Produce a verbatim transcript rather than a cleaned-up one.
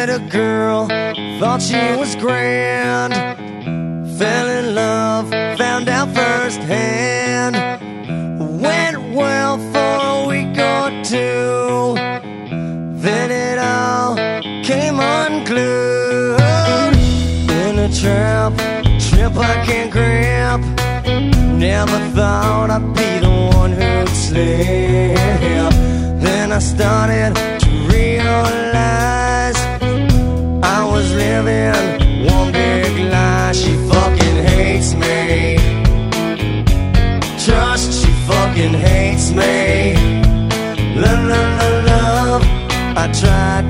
a girl, thought she was grand, fell in love, found out firsthand. Went well for a week or two, then it all came unglued. In a trap, trip I can't grab. Never thought I'd be the one who'd slip. Then I started to realize I was living one big lie. She fucking hates me. Trust, she fucking hates me. Love, love, love, love, I tried